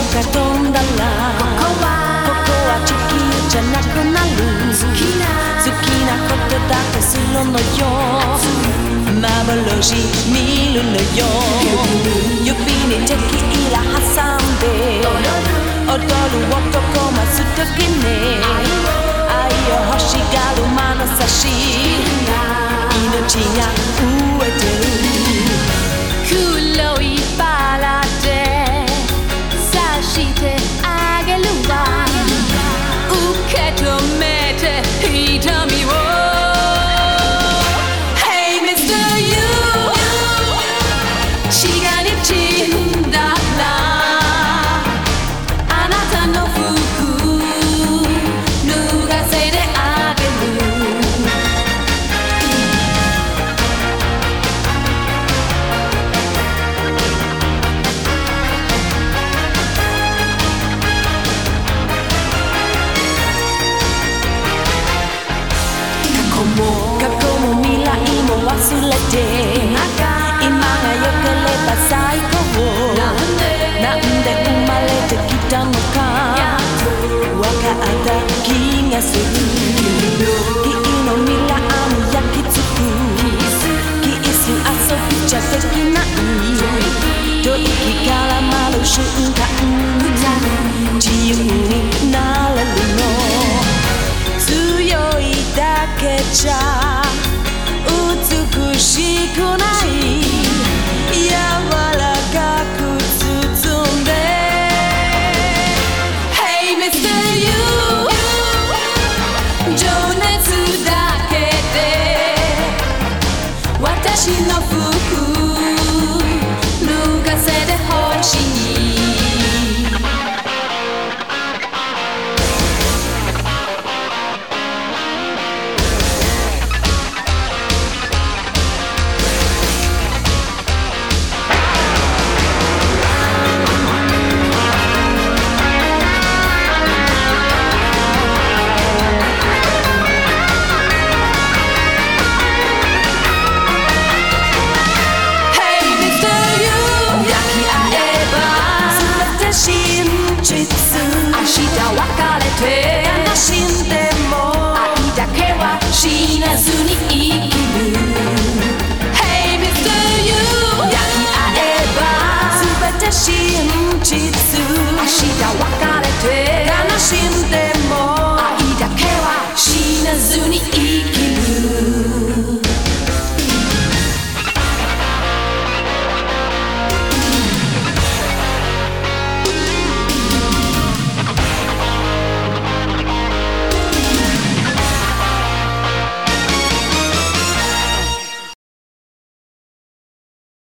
が飛んだらここは地球じゃなくなる好きなことだけするのよ幻見るのよ指にテキーラ挟んで踊る男待つ時に愛を欲しがる眼差し命が飢えてる黒いバラで刺してあげるわ受け止めて痛みを Hey Mr. You 血が滲んだらあなたの服脱がせてあげる過去も未来も忘れて今が良ければ最高なんで生まれてきたのか分かった気がする君の未来に焼き付くキス遊びじゃできない吐息からまる瞬間自由になれるの強いだけじゃ美しくない柔らかく包んで Hey Mr. You 情熱だけで私の服脱がせてほしい明日別れて悲しんでも愛だけは死なずに